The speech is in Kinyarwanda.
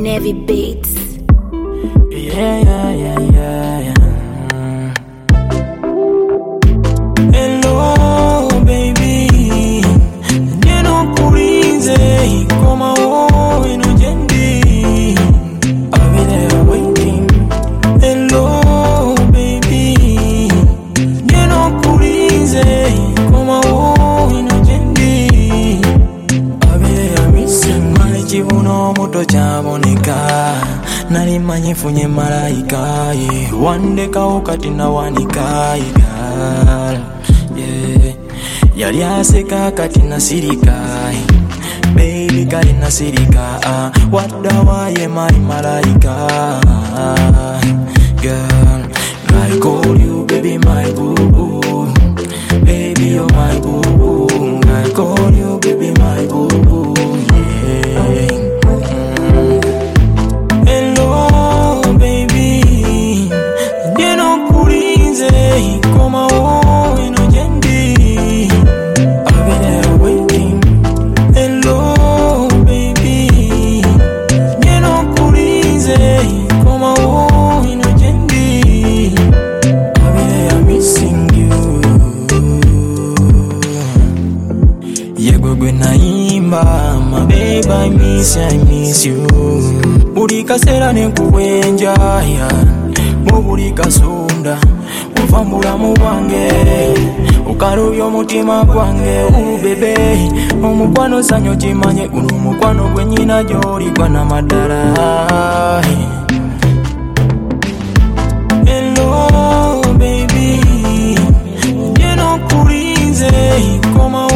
Navy Beats. Yeah. Hello, baby. Neno kulize koma wowe no jendi. I'll be there waiting. Hello, baby. Neno kulize koma wowe no jendi. I'll be there missing my chibuno moto chabonika. Nali manyifunye malaika, yeah. Wandeka ukati na wanika, yeah. Yali aseka kati na sirika, baby kali na sirika, wadawa ye my malaika, girl. I call you baby my boo-boo, baby you're my boo-boo. I call you baby my boo-boo, yeah. Koma wowe no jendi. I'll be there waiting. Hello, baby. Neno kulize koma wowe no jendi. I'll be there missing you. Yego gwe naimba, my baby, I miss you. Buli kasera nekuwenja, mubuli kasunda. Ufambula muwange, ukarubya omutima gwange, bebe. Omukwano sanyo chimanye, guno mukwano gwe nyina gy'oli gwa namadala. Hello, baby. Neno kulize koma